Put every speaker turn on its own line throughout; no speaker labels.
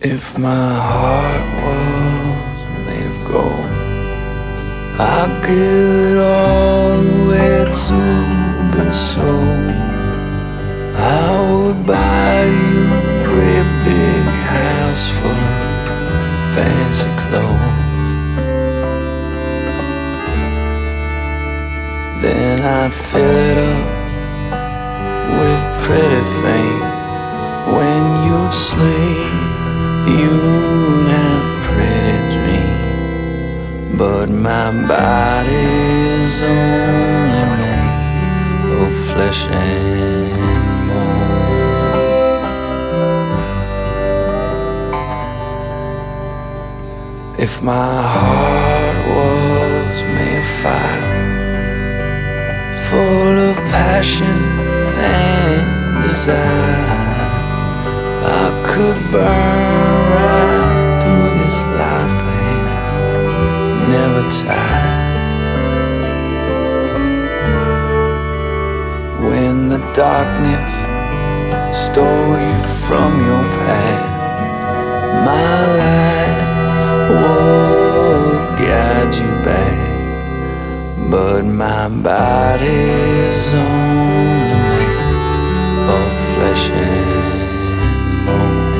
If my heart was made of gold, I'd give it all away to be sold. I would buy you a great big house full of fancy clothes. Then I'd fill it up with pretty things. When you'd sleep, you'd have a pretty dream. But my body's only made of flesh and bone. If my heart was made of fire, full of passion and desire, I could burn right through this life and never tire. When the darkness stole you from your path, my light would guide you back. But my body's only made of flesh and bone.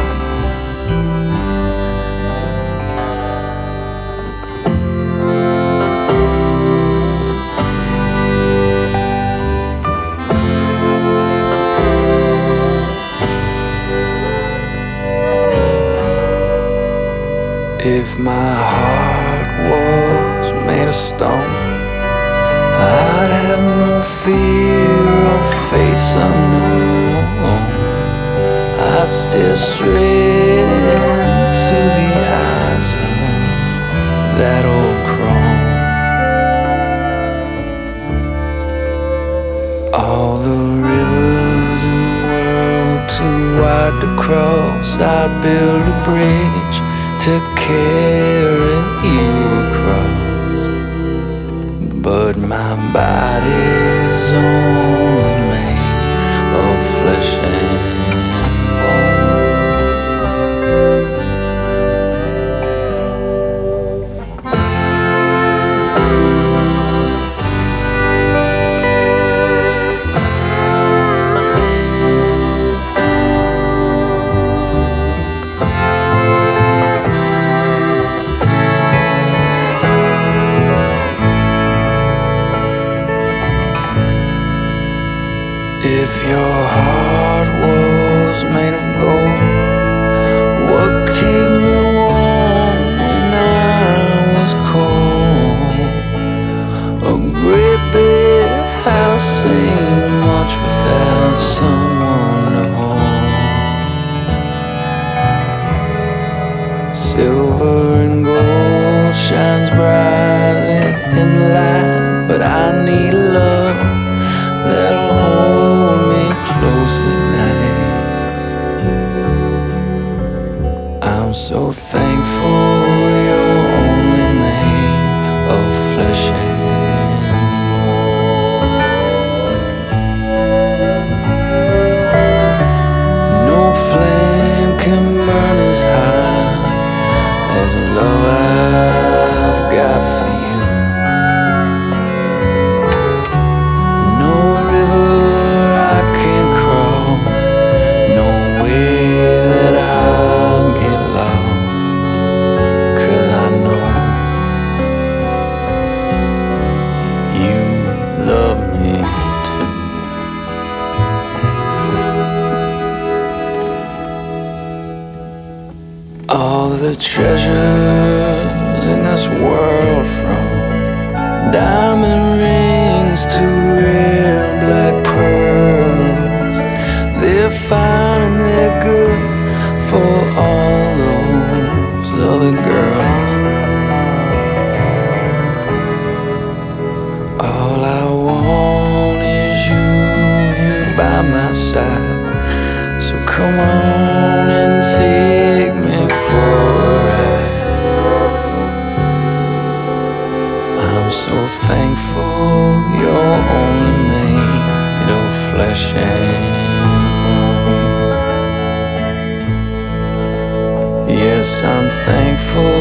If my heart was made of stone, I'd have no fear of fates unknown. I'd stare straight into the eyes of that old crone. All the rivers in the world too wide to cross, I'd build a bridge to carry you across. But my body's only made of flesh and bone. If your heart was made of gold, what kept me warm when I was cold? A great big house ain't much without someone to hold. Silver and gold shines brightly in the light, but I need love that'll hold me close at night. I'm so thankful you're only made of flesh and bone. No flame can burn as high as the love I've got for you. All the treasures in this world, from diamond rings to rare black pearls, they're fine and they're good for all those other girls. All I want is you here by my side, so come on and take me for a ride. I'm so thankful you're only made of flesh and bone. thankful